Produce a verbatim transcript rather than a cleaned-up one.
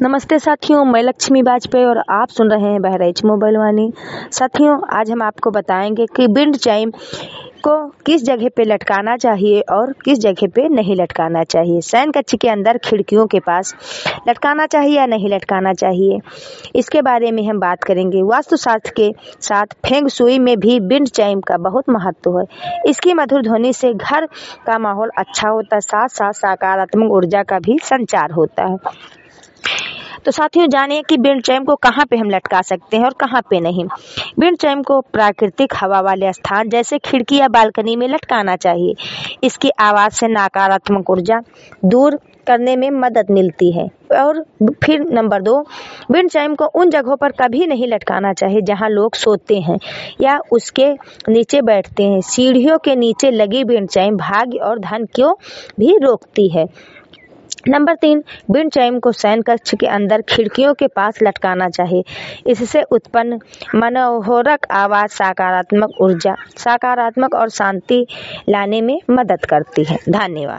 नमस्ते साथियों, मैं लक्ष्मी वाजपेयी और आप सुन रहे हैं बहराइच मोबाइल वाणी। साथियों, आज हम आपको बताएंगे कि विंड चाइम को किस जगह पे लटकाना चाहिए और किस जगह पे नहीं लटकाना चाहिए। शयन कक्ष के अंदर खिड़कियों के पास लटकाना चाहिए या नहीं लटकाना चाहिए, इसके बारे में हम बात करेंगे। वास्तुशास्त्र के साथ फेंग शुई में भी विंड चाइम का बहुत महत्व है। इसकी मधुर ध्वनि से घर का माहौल अच्छा होता है, साथ साथ सकारात्मक ऊर्जा का भी संचार होता है। तो साथियों, जानिए कि विंड चाइम को कहाँ पे हम लटका सकते हैं और कहाँ पे नहीं। विंड चाइम को प्राकृतिक हवा वाले स्थान जैसे खिड़की या बालकनी में लटकाना चाहिए। इसकी आवाज़ से नकारात्मक ऊर्जा दूर करने में मदद मिलती है। और फिर नंबर दो, विंड चाइम को उन जगहों पर कभी नहीं लटकाना चाहिए जहां लोग सोते हैं या उसके नीचे बैठते हैं। सीढ़ियों के नीचे लगी विंड चाइम भाग्य और धन को भी रोकती है। नंबर तीन, विंड चाइम को शयन कक्ष के अंदर खिड़कियों के पास लटकाना चाहिए। इससे उत्पन्न मनोहरक आवाज सकारात्मक ऊर्जा, सकारात्मक और शांति लाने में मदद करती है। धन्यवाद।